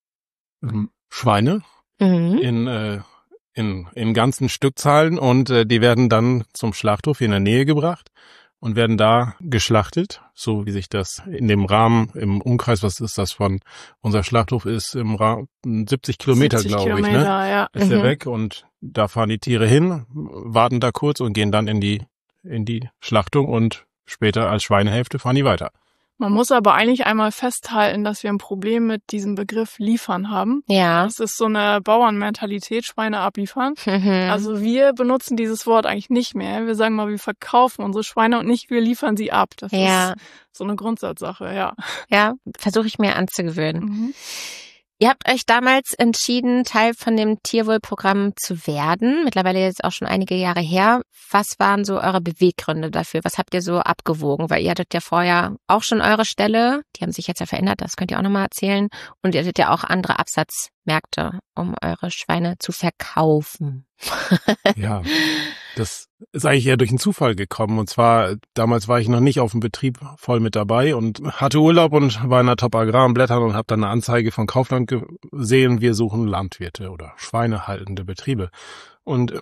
Ähm, Schweine Mhm. in, äh, in, in ganzen Stückzahlen und äh, die werden dann zum Schlachthof hier in der Nähe gebracht und werden da geschlachtet, so wie sich das in dem Rahmen, im Umkreis, was ist das von, unser Schlachthof ist im Rahmen siebzig Kilometer, siebzig glaube ich, ne? Kilometer, ja. Ist der Mhm. weg und da fahren die Tiere hin, warten da kurz und gehen dann in die, in die Schlachtung und später als Schweinehälfte fahren die weiter. Man muss aber eigentlich einmal festhalten, dass wir ein Problem mit diesem Begriff liefern haben. Ja. Das ist so eine Bauernmentalität, Schweine abliefern. Mhm. Also wir benutzen dieses Wort eigentlich nicht mehr. Wir sagen mal, wir verkaufen unsere Schweine und nicht, wir liefern sie ab. Das ja. ist so eine Grundsatzsache, ja. Ja, versuche ich mir anzugewöhnen. Mhm. Ihr habt euch damals entschieden, Teil von dem Tierwohlprogramm zu werden. Mittlerweile jetzt auch schon einige Jahre her. Was waren so eure Beweggründe dafür? Was habt ihr so abgewogen? Weil ihr hattet ja vorher auch schon eure Stelle. Die haben sich jetzt ja verändert, das könnt ihr auch nochmal erzählen. Und ihr hattet ja auch andere Absatzmärkte, um eure Schweine zu verkaufen. Ja, das ist eigentlich eher durch einen Zufall gekommen. Und zwar, damals war ich noch nicht auf dem Betrieb voll mit dabei und hatte Urlaub und war in der Top Agrar am Blättern und habe dann eine Anzeige von Kaufland gesehen, wir suchen Landwirte oder schweinehaltende Betriebe. Und,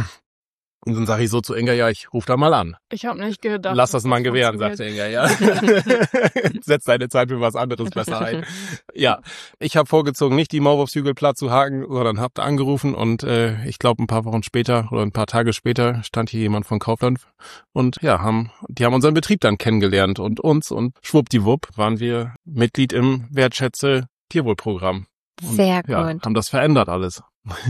und dann sage ich so zu Inga, ja, ich rufe da mal an. Ich habe nicht gedacht. Lass das mal gewähren, sagte Inga, ja. Setz deine Zeit für was anderes besser ein. Ja, ich habe vorgezogen, nicht die Maulwurfshügel platt zu haken, sondern habe da angerufen und äh, ich glaube ein paar Wochen später oder ein paar Tage später stand hier jemand von Kaufland und ja, haben die haben unseren Betrieb dann kennengelernt und uns und schwuppdiwupp waren wir Mitglied im Wertschätze Tierwohlprogramm. Und, Sehr gut. Ja, haben das verändert alles.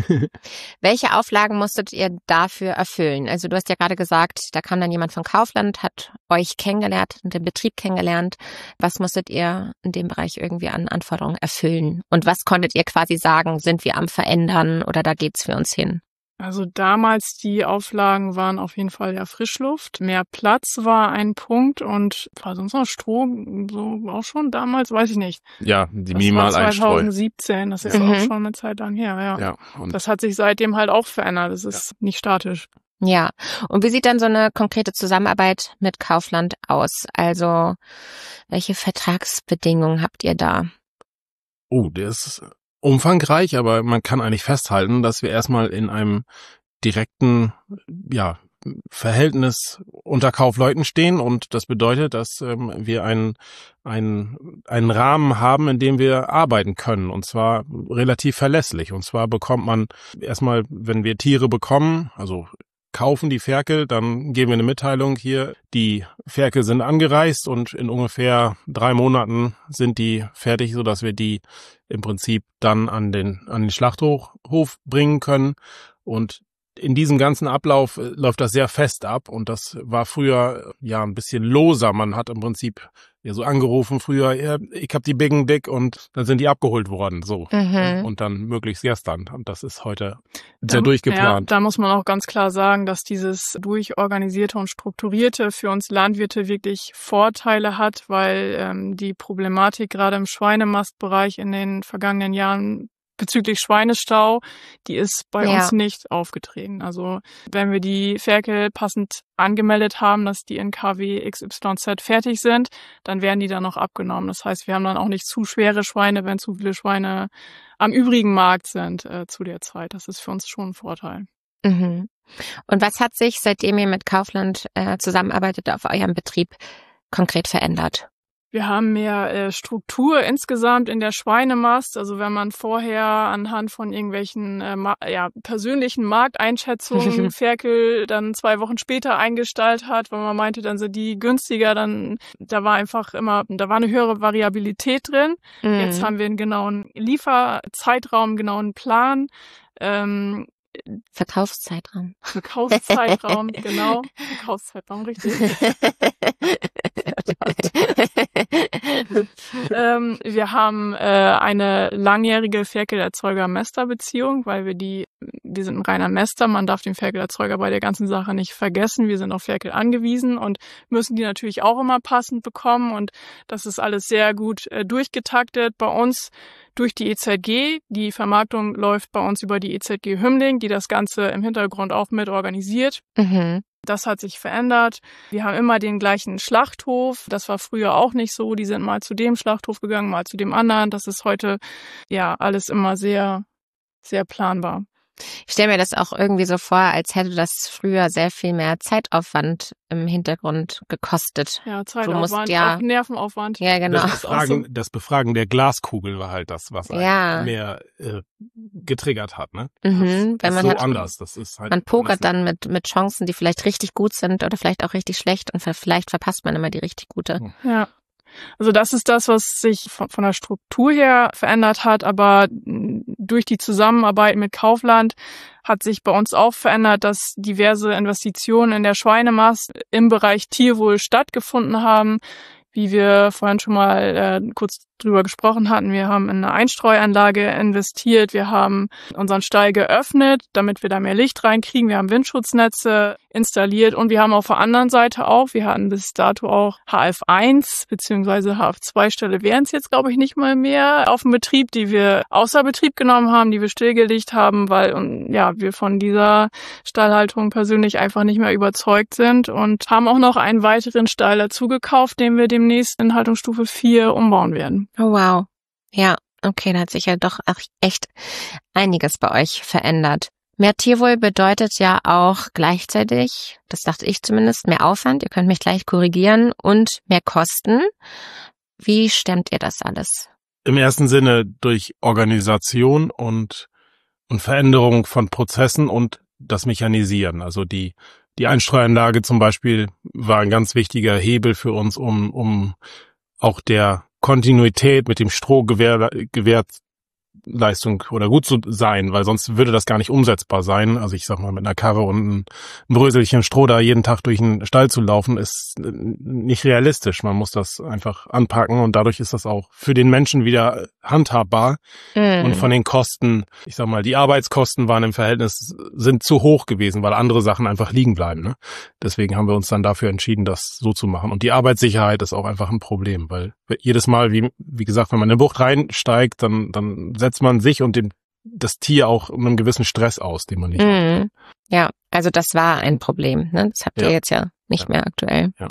Welche Auflagen musstet ihr dafür erfüllen? Also du hast ja gerade gesagt, da kam dann jemand von Kaufland, hat euch kennengelernt und den Betrieb kennengelernt. Was musstet ihr in dem Bereich irgendwie an Anforderungen erfüllen? Und was konntet ihr quasi sagen, sind wir am Verändern oder da geht's für uns hin? Also damals die Auflagen waren auf jeden Fall ja Frischluft. Mehr Platz war ein Punkt und war sonst noch Stroh, so auch schon damals, weiß ich nicht. Ja, die Das Minimaleinstreu. war zwanzig siebzehn, das ist Mhm. auch schon eine Zeit lang her, ja. Ja, und Das hat sich seitdem halt auch verändert. Das ist nicht statisch. Ja, und wie sieht dann so eine konkrete Zusammenarbeit mit Kaufland aus? Also welche Vertragsbedingungen habt ihr da? oh, der ist umfangreich, aber man kann eigentlich festhalten, dass wir erstmal in einem direkten, ja, Verhältnis unter Kaufleuten stehen und das bedeutet, dass ähm, wir einen, einen, einen Rahmen haben, in dem wir arbeiten können und zwar relativ verlässlich. Und zwar bekommt man erstmal, wenn wir Tiere bekommen, also kaufen die Ferkel, dann geben wir eine Mitteilung hier, die Ferkel sind angereist und in ungefähr drei Monaten sind die fertig, sodass wir die im Prinzip dann an den, an den Schlachthof bringen können. Und in diesem ganzen Ablauf äh, läuft das sehr fest ab und das war früher ja ein bisschen loser. Man hat im Prinzip ja so angerufen früher, ja, ich hab die Biggen dick und dann sind die abgeholt worden, so. Mhm. Und dann möglichst gestern. Und das ist heute sehr Da- durchgeplant. Ja, da muss man auch ganz klar sagen, dass dieses durchorganisierte und strukturierte für uns Landwirte wirklich Vorteile hat, weil ähm, die Problematik gerade im Schweinemastbereich in den vergangenen Jahren bezüglich Schweinestau, die ist bei Ja. uns nicht aufgetreten. Also wenn wir die Ferkel passend angemeldet haben, dass die in K W X Y Z fertig sind, dann werden die dann noch abgenommen. Das heißt, wir haben dann auch nicht zu schwere Schweine, wenn zu viele Schweine am übrigen Markt sind äh, zu der Zeit. Das ist für uns schon ein Vorteil. Mhm. Und was hat sich, seitdem ihr mit Kaufland äh, zusammenarbeitet, auf eurem Betrieb konkret verändert? Wir haben mehr äh, Struktur insgesamt in der Schweinemast. Also wenn man vorher anhand von irgendwelchen äh, ma- ja, persönlichen Markteinschätzungen Ferkel dann zwei Wochen später eingestellt hat, weil man meinte, dann sind die günstiger, dann da war einfach immer, da war eine höhere Variabilität drin. Mhm. Jetzt haben wir einen genauen Lieferzeitraum, einen genauen Plan. Ähm, Verkaufszeitraum. Verkaufszeitraum, genau. Verkaufszeitraum, richtig. ähm, wir haben äh, eine langjährige Ferkelerzeuger-Mester-Beziehung, weil wir die, wir sind ein reiner Mester, man darf den Ferkelerzeuger bei der ganzen Sache nicht vergessen. Wir sind auf Ferkel angewiesen und müssen die natürlich auch immer passend bekommen und das ist alles sehr gut äh, durchgetaktet bei uns durch die E Z G. Die Vermarktung läuft bei uns über die E Z G Hümmling, die das Ganze im Hintergrund auch mit organisiert. Mhm. Das hat sich verändert. Wir haben immer den gleichen Schlachthof. Das war früher auch nicht so. Die sind mal zu dem Schlachthof gegangen, mal zu dem anderen. Das ist heute ja alles immer sehr, sehr planbar. Ich stelle mir das auch irgendwie so vor, als hätte das früher sehr viel mehr Zeitaufwand im Hintergrund gekostet. Ja, musst Zeitaufwand, ja- auch Nervenaufwand. Ja, genau. Das Befragen, das Befragen der Glaskugel war halt das, was Ja. einen mehr äh, getriggert hat. Ne? Mhm, Das wenn ist man so hat- anders. Das ist halt Man pokert anders. dann mit, mit Chancen, die vielleicht richtig gut sind oder vielleicht auch richtig schlecht und ver- vielleicht verpasst man immer die richtig gute. Ja. Also das ist das, was sich von, von der Struktur her verändert hat, aber durch die Zusammenarbeit mit Kaufland hat sich bei uns auch verändert, dass diverse Investitionen in der Schweinemast im Bereich Tierwohl stattgefunden haben. Wie wir vorhin schon mal äh, kurz drüber gesprochen hatten, wir haben in eine Einstreuanlage investiert, wir haben unseren Stall geöffnet, damit wir da mehr Licht reinkriegen, wir haben Windschutznetze installiert und wir haben auf der anderen Seite auch, wir hatten bis dato auch H F eins bzw. H F zwei Ställe wären es jetzt, glaube ich, nicht mal mehr auf dem Betrieb, die wir außer Betrieb genommen haben, die wir stillgelegt haben, weil und, ja wir von dieser Stallhaltung persönlich einfach nicht mehr überzeugt sind und haben auch noch einen weiteren Stall dazu gekauft, den wir demnächst in Haltungsstufe vier umbauen werden. Oh wow. Ja, okay, da hat sich ja doch echt einiges bei euch verändert. Mehr Tierwohl bedeutet ja auch gleichzeitig, das dachte ich zumindest, mehr Aufwand, ihr könnt mich gleich korrigieren, und mehr Kosten. Wie stemmt ihr das alles? Im ersten Sinne durch Organisation und, und Veränderung von Prozessen und das Mechanisieren. Also die, die Einstreuanlage zum Beispiel war ein ganz wichtiger Hebel für uns, um, um auch der Kontinuität mit dem Stroh gewähr, Gewährleistung oder gut zu sein, weil sonst würde das gar nicht umsetzbar sein. Also ich sag mal, mit einer Karre und einem Bröselchen Stroh da jeden Tag durch den Stall zu laufen, ist nicht realistisch. Man muss das einfach anpacken und dadurch ist das auch für den Menschen wieder handhabbar. Mhm. Und von den Kosten, ich sag mal, die Arbeitskosten waren im Verhältnis, sind zu hoch gewesen, weil andere Sachen einfach liegen bleiben. Ne? Deswegen haben wir uns dann dafür entschieden, das so zu machen. Und die Arbeitssicherheit ist auch einfach ein Problem, weil jedes Mal, wie, wie gesagt, wenn man in eine Bucht reinsteigt, dann, dann setzt man sich und dem, das Tier auch einem gewissen Stress aus, den man nicht mhm. hat. Ja, also das war ein Problem. Ne? Das habt ihr ja. jetzt ja nicht ja. mehr aktuell. Ja.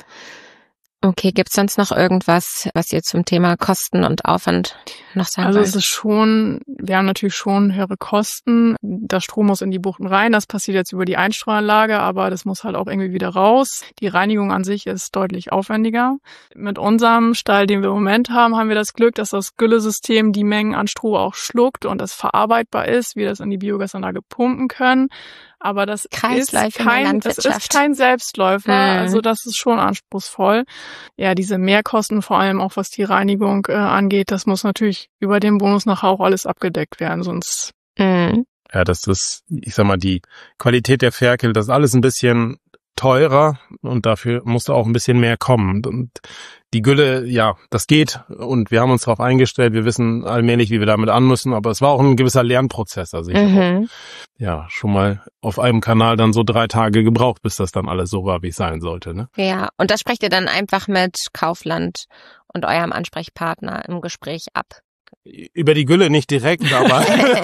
Okay, gibt's sonst noch irgendwas, was ihr zum Thema Kosten und Aufwand noch sagen Also wollt? es ist schon, wir haben natürlich schon höhere Kosten. Der Strom muss in die Buchten rein. Das passiert jetzt über die Einstreuanlage, aber das muss halt auch irgendwie wieder raus. Die Reinigung an sich ist deutlich aufwendiger. Mit unserem Stall, den wir im Moment haben, haben wir das Glück, dass das Güllesystem die Mengen an Stroh auch schluckt und das verarbeitbar ist, wir das in die Biogasanlage pumpen können. Aber das ist kein, es ist kein Selbstläufer, mhm. also das ist schon anspruchsvoll. Ja, diese Mehrkosten, vor allem auch was die Reinigung äh, angeht, das muss natürlich über den Bonus nachher auch alles abgedeckt werden, sonst. Mhm. Ja, das ist, ich sag mal, die Qualität der Ferkel, das ist alles ein bisschen teurer und dafür musste auch ein bisschen mehr kommen. Und die Gülle, ja, das geht und wir haben uns darauf eingestellt, wir wissen allmählich, wie wir damit an müssen, aber es war auch ein gewisser Lernprozess. Also ich mhm. habe ja schon mal auf einem Kanal dann so drei Tage gebraucht, bis das dann alles so war, wie es sein sollte. Ne? Ja, und das sprecht ihr dann einfach mit Kaufland und eurem Ansprechpartner im Gespräch ab? Über die Gülle nicht direkt, aber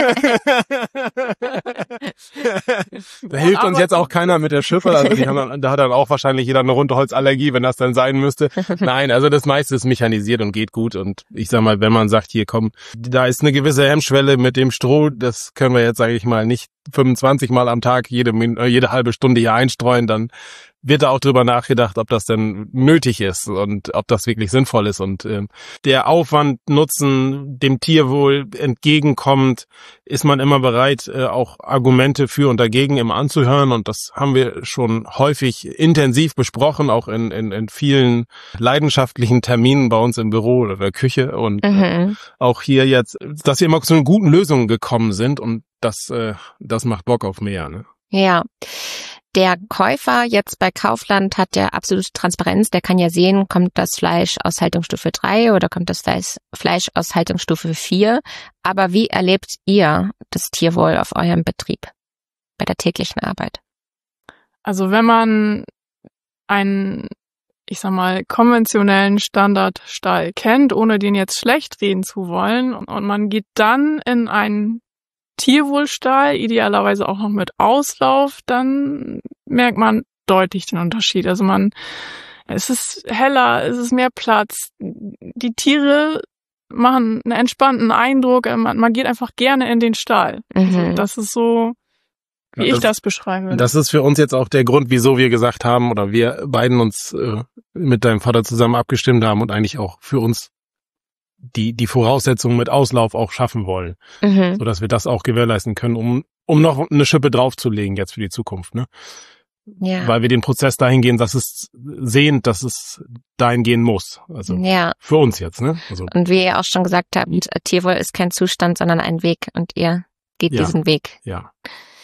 da hilft uns jetzt auch keiner mit der Schippe. Also die haben dann, da hat dann auch wahrscheinlich jeder eine Rundholzallergie, wenn das dann sein müsste. Nein, also das meiste ist mechanisiert und geht gut. Und ich sag mal, wenn man sagt, hier komm, da ist eine gewisse Hemmschwelle mit dem Stroh, das können wir jetzt, sage ich mal, nicht fünfundzwanzig Mal am Tag jede, jede halbe Stunde hier einstreuen, dann wird da auch drüber nachgedacht, ob das denn nötig ist und ob das wirklich sinnvoll ist. Und äh, der Aufwand, Nutzen dem Tierwohl entgegenkommt, ist man immer bereit, äh, auch Argumente für und dagegen immer anzuhören. Und das haben wir schon häufig intensiv besprochen, auch in, in, in vielen leidenschaftlichen Terminen bei uns im Büro oder der Küche. Und mhm. äh, auch hier jetzt, dass wir immer zu einer guten Lösung gekommen sind. Und das, äh, das macht Bock auf mehr. Ne? Ja. Der Käufer jetzt bei Kaufland hat ja absolute Transparenz. Der kann ja sehen, kommt das Fleisch aus Haltungsstufe drei oder kommt das Fleisch aus Haltungsstufe vier. Aber wie erlebt ihr das Tierwohl auf eurem Betrieb bei der täglichen Arbeit? Also wenn man einen, ich sag mal, konventionellen Standardstall kennt, ohne den jetzt schlecht reden zu wollen, und man geht dann in einen Tierwohlstall, idealerweise auch noch mit Auslauf, dann merkt man deutlich den Unterschied. Also man, es ist heller, es ist mehr Platz. Die Tiere machen einen entspannten Eindruck. Man, man geht einfach gerne in den Stall. Mhm. Also das ist so, wie ja, das, ich das beschreibe. Das ist für uns jetzt auch der Grund, wieso wir gesagt haben oder wir beiden uns äh, mit deinem Vater zusammen abgestimmt haben und eigentlich auch für uns die die Voraussetzungen mit Auslauf auch schaffen wollen, mhm. so dass wir das auch gewährleisten können, um um noch eine Schippe draufzulegen jetzt für die Zukunft. Ne? Ja. Weil wir den Prozess dahin gehen, dass es sehen, dass es dahin gehen muss. Also Ja. für uns jetzt, ne? Also, Und wie ihr auch schon gesagt habt, Tierwohl ist kein Zustand, sondern ein Weg und ihr geht Ja. diesen Weg. ja.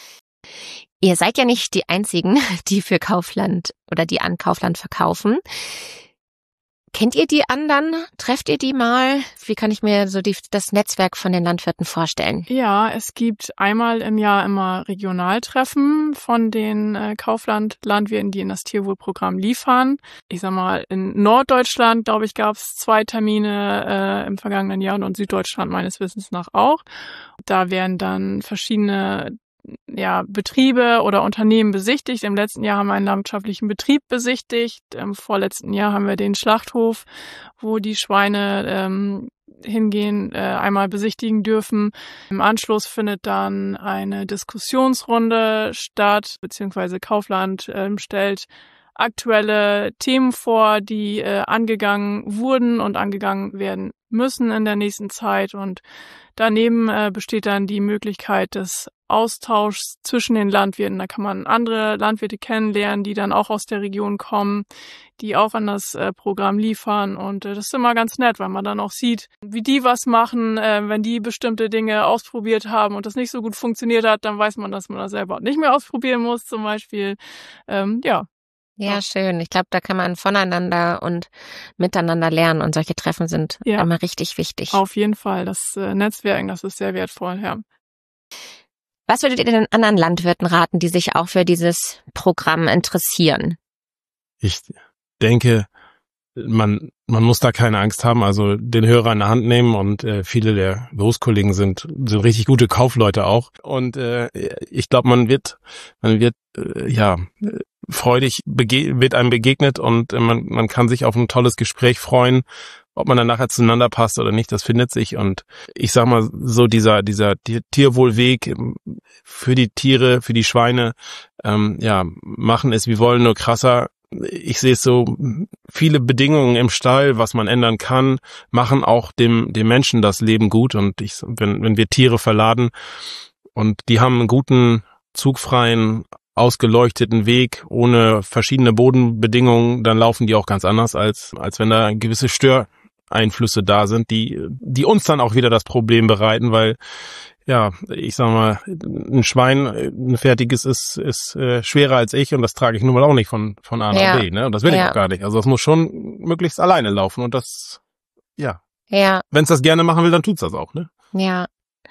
Ihr seid ja nicht die Einzigen, die für Kaufland oder die an Kaufland verkaufen. Kennt ihr die anderen? Trefft ihr die mal? Wie kann ich mir so die, das Netzwerk von den Landwirten vorstellen? Ja, es gibt einmal im Jahr immer Regionaltreffen von den äh, Kaufland-Landwirten, die in das Tierwohlprogramm liefern. Ich sag mal, in Norddeutschland, glaube ich, gab es zwei Termine äh, im vergangenen Jahr und Süddeutschland meines Wissens nach auch. Da werden dann verschiedene ja, Betriebe oder Unternehmen besichtigt. Im letzten Jahr haben wir einen landwirtschaftlichen Betrieb besichtigt. Im vorletzten Jahr haben wir den Schlachthof, wo die Schweine ähm, hingehen, äh, einmal besichtigen dürfen. Im Anschluss findet dann eine Diskussionsrunde statt, beziehungsweise Kaufland äh, stellt aktuelle Themen vor, die äh, angegangen wurden und angegangen werden müssen in der nächsten Zeit. Und daneben äh, besteht dann die Möglichkeit des Austauschs zwischen den Landwirten. Da kann man andere Landwirte kennenlernen, die dann auch aus der Region kommen, die auch an das äh, Programm liefern. Und äh, das ist immer ganz nett, weil man dann auch sieht, wie die was machen. Äh, wenn die bestimmte Dinge ausprobiert haben und das nicht so gut funktioniert hat, dann weiß man, dass man das selber nicht mehr ausprobieren muss zum Beispiel. Ähm, ja. Ja, Ja. schön. Ich glaube, da kann man voneinander und miteinander lernen und solche Treffen sind Ja. immer richtig wichtig. Auf jeden Fall. Das äh, Netzwerken, das ist sehr wertvoll, ja. Was würdet ihr den anderen Landwirten raten, die sich auch für dieses Programm interessieren? Ich denke, man man muss da keine Angst haben, also den Hörer in der Hand nehmen und äh, viele der Berufskollegen sind sind richtig gute Kaufleute auch und äh, ich glaube, man wird man wird äh, ja freudig bege- wird einem begegnet und äh, man man kann sich auf ein tolles Gespräch freuen. Ob man dann nachher zueinander passt oder nicht, das findet sich. Und ich sag mal so, dieser dieser Tierwohlweg für die Tiere, für die Schweine, ähm, ja, machen es wie wollen, nur krasser. Ich sehe es so, viele Bedingungen im Stall, was man ändern kann, machen auch dem dem Menschen das Leben gut. Und ich, wenn wenn wir Tiere verladen und die haben einen guten, zugfreien, ausgeleuchteten Weg ohne verschiedene Bodenbedingungen, dann laufen die auch ganz anders, als als wenn da gewisse Störeinflüsse da sind, die die uns dann auch wieder das Problem bereiten, weil ja, ich sag mal, ein Schwein, ein fertiges ist ist äh, schwerer als ich und das trage ich nun mal auch nicht von von A nach Ja. B, ne? Und das will Ja. ich auch gar nicht. Also das muss schon möglichst alleine laufen und das, ja, Ja, wenn es das gerne machen will, dann tut's das auch, ne? ja.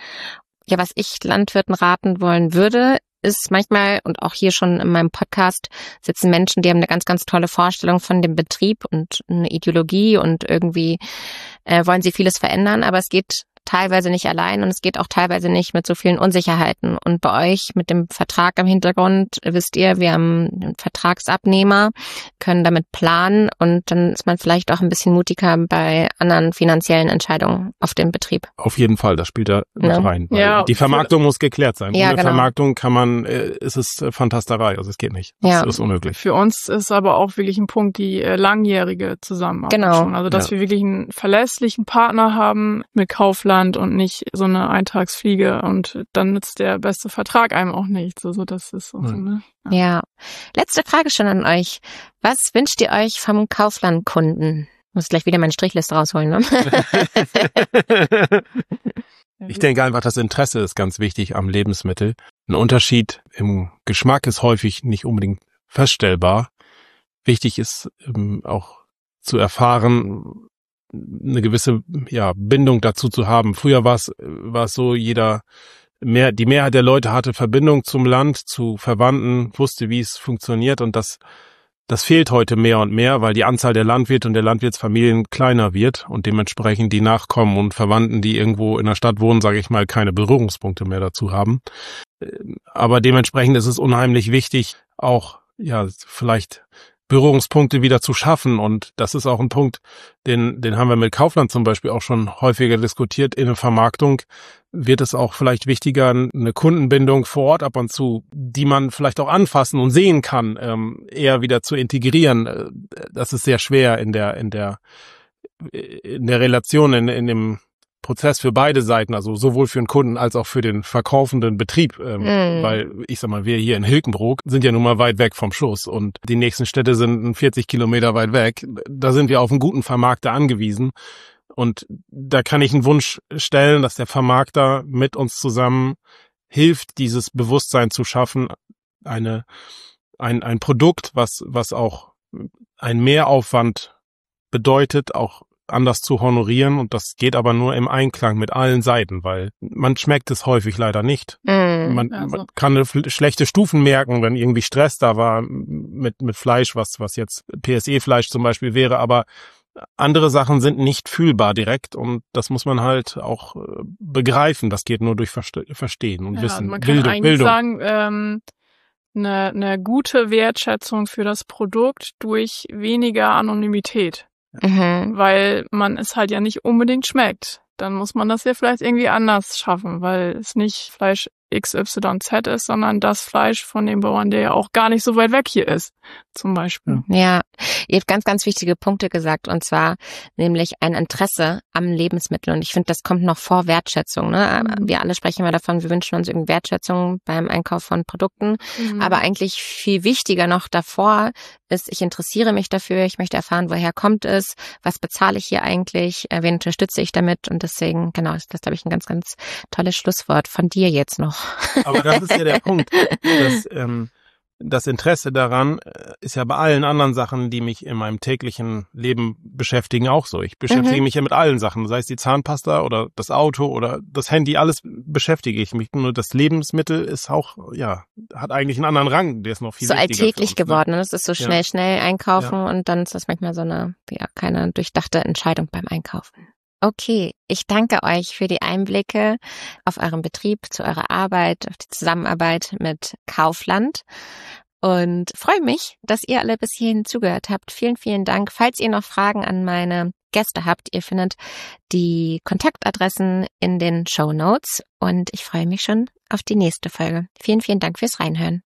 Ja, was ich Landwirten raten wollen würde, ist manchmal, und auch hier schon in meinem Podcast sitzen Menschen, die haben eine ganz, ganz tolle Vorstellung von dem Betrieb und eine Ideologie und irgendwie äh, wollen sie vieles verändern, aber es geht teilweise nicht allein und es geht auch teilweise nicht mit so vielen Unsicherheiten. Und bei euch mit dem Vertrag im Hintergrund, wisst ihr, wir haben einen Vertragsabnehmer, können damit planen und dann ist man vielleicht auch ein bisschen mutiger bei anderen finanziellen Entscheidungen auf dem Betrieb. Auf jeden Fall, das spielt da mit Ja. rein. Weil Ja, die Vermarktung muss geklärt sein. Ja, Ohne genau. Vermarktung kann man, äh, ist es äh, Fantasterei, also es geht nicht. Ja. Das ist unmöglich. Für uns ist aber auch wirklich ein Punkt die äh, langjährige Zusammenarbeit. Genau. Schon. Also, dass Ja. wir wirklich einen verlässlichen Partner haben mit Kaufland und nicht so eine Eintagsfliege und dann nützt der beste Vertrag einem auch nicht. So, so das ist auch so, ne? Ja. Letzte Frage schon an euch. Was wünscht ihr euch vom Kaufland-Kunden? Ich muss gleich wieder meine Strichliste rausholen, ne? Ich denke einfach, das Interesse ist ganz wichtig am Lebensmittel. Ein Unterschied im Geschmack ist häufig nicht unbedingt feststellbar. Wichtig ist ähm, auch zu erfahren, eine gewisse ja, Bindung dazu zu haben. Früher war es war es so, jeder mehr die Mehrheit der Leute hatte Verbindung zum Land, zu Verwandten, wusste, wie es funktioniert und das das fehlt heute mehr und mehr, weil die Anzahl der Landwirte und der Landwirtsfamilien kleiner wird und dementsprechend die Nachkommen und Verwandten, die irgendwo in der Stadt wohnen, sage ich mal, keine Berührungspunkte mehr dazu haben. Aber dementsprechend ist es unheimlich wichtig, auch ja vielleicht Berührungspunkte wieder zu schaffen. Und das ist auch ein Punkt, den, den haben wir mit Kaufland zum Beispiel auch schon häufiger diskutiert. In der Vermarktung wird es auch vielleicht wichtiger, eine Kundenbindung vor Ort ab und zu, die man vielleicht auch anfassen und sehen kann, ähm, eher wieder zu integrieren. Das ist sehr schwer in der, in der, in der Relation, in, in dem Prozess für beide Seiten, also sowohl für den Kunden als auch für den verkaufenden Betrieb, ähm, Mm. weil ich sag mal, wir hier in Hilkenbrook sind ja nun mal weit weg vom Schuss und die nächsten Städte sind vierzig Kilometer weit weg. Da sind wir auf einen guten Vermarkter angewiesen und da kann ich einen Wunsch stellen, dass der Vermarkter mit uns zusammen hilft, dieses Bewusstsein zu schaffen, eine ein ein Produkt, was was auch ein Mehraufwand bedeutet, auch anders zu honorieren und das geht aber nur im Einklang mit allen Seiten, weil man schmeckt es häufig leider nicht. Mm. Man, Also. man kann eine schlechte Stufen merken, wenn irgendwie Stress da war mit mit Fleisch, was was jetzt P S E-Fleisch zum Beispiel wäre, aber andere Sachen sind nicht fühlbar direkt und das muss man halt auch äh, begreifen. Das geht nur durch Verste- Verstehen und Ja, Wissen, man kann Bildung, eigentlich Bildung. sagen, ähm, eine, eine gute Wertschätzung für das Produkt durch weniger Anonymität, Mhm. weil man es halt ja nicht unbedingt schmeckt. Dann muss man das ja vielleicht irgendwie anders schaffen, weil es nicht Fleisch X Y Z ist, sondern das Fleisch von dem Bauern, der ja auch gar nicht so weit weg hier ist, zum Beispiel. Ja, ihr habt ganz, ganz wichtige Punkte gesagt und zwar nämlich ein Interesse am Lebensmittel und ich finde, das kommt noch vor Wertschätzung. Ne? Mhm. Wir alle sprechen immer davon, wir wünschen uns irgendwie Wertschätzung beim Einkauf von Produkten, Mhm. aber eigentlich viel wichtiger noch davor ist, ich interessiere mich dafür, ich möchte erfahren, woher kommt es, was bezahle ich hier eigentlich, äh, wen unterstütze ich damit und deswegen, genau, ist das, glaube ich, ein ganz, ganz tolles Schlusswort von dir jetzt noch. Aber das ist ja der Punkt. Das, ähm, das Interesse daran äh, ist ja bei allen anderen Sachen, die mich in meinem täglichen Leben beschäftigen, auch so. Ich beschäftige Mhm. mich ja mit allen Sachen, sei es die Zahnpasta oder das Auto oder das Handy, alles beschäftige ich mich. Nur das Lebensmittel ist auch, ja, hat eigentlich einen anderen Rang, der ist noch viel So wichtiger für alltäglich uns, ne? geworden. Ne? Das ist so Ja. schnell, schnell einkaufen und dann ist das manchmal so eine, ja, keine durchdachte Entscheidung beim Einkaufen. Okay, ich danke euch für die Einblicke auf euren Betrieb, zu eurer Arbeit, auf die Zusammenarbeit mit Kaufland und freue mich, dass ihr alle bis hierhin zugehört habt. Vielen, vielen Dank. Falls ihr noch Fragen an meine Gäste habt, ihr findet die Kontaktadressen in den Shownotes und ich freue mich schon auf die nächste Folge. Vielen, vielen Dank fürs Reinhören.